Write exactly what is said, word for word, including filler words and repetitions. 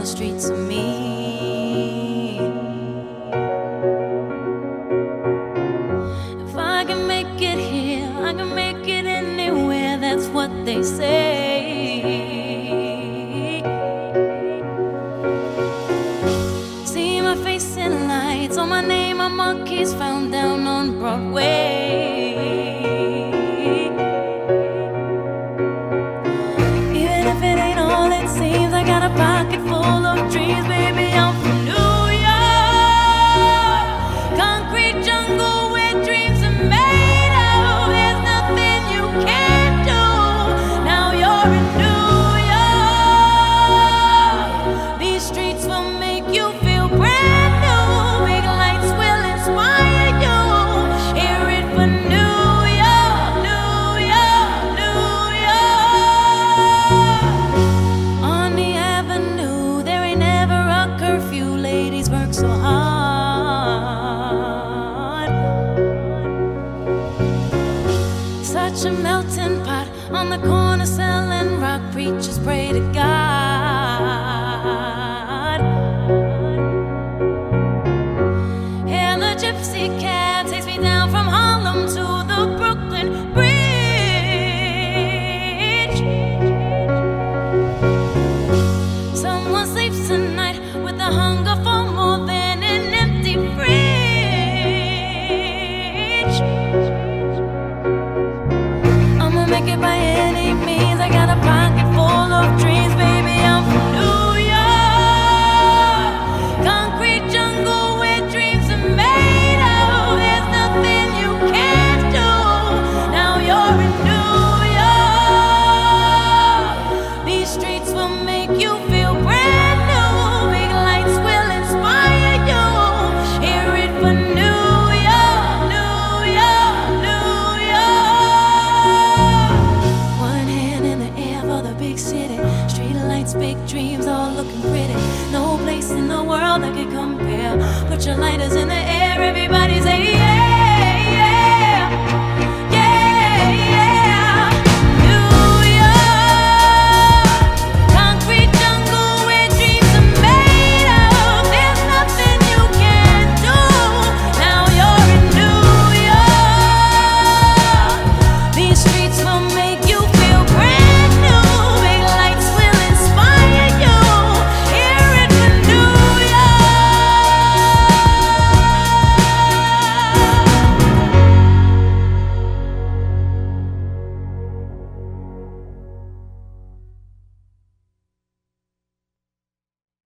the streets of me. If I can make it here, I can make it anywhere, that's what they say. See my face in lights, on my name a monkey's found down on Broadway. If it ain't all it seems, I got a pocket full of dreams, baby. I'm from New York, concrete jungle where dreams are made of. There's nothing you can't do. Now you're in New York. These streets will make you feel brand new. Big lights will inspire you. Hear it for New York. So hard, such a melting pot on the corner selling rock. Preachers pray to God. And the gypsy cab takes me down from Harlem to the Brooklyn Bridge. Someone sleeps tonight with the hunger for more than an empty fridge. I'ma make it by any means. I got a pocket full of dreams, baby. I'm from New York, concrete jungle where dreams are made of. There's nothing you can't do. Now you're in New York. These streets will make you feel brand new. Big lights will inspire you. Hear it for New York, New York, New York. One hand in the air for the big city. Street lights, big dreams, all looking pretty. No place in the world that could compare. Put your lighters in the air, everybody.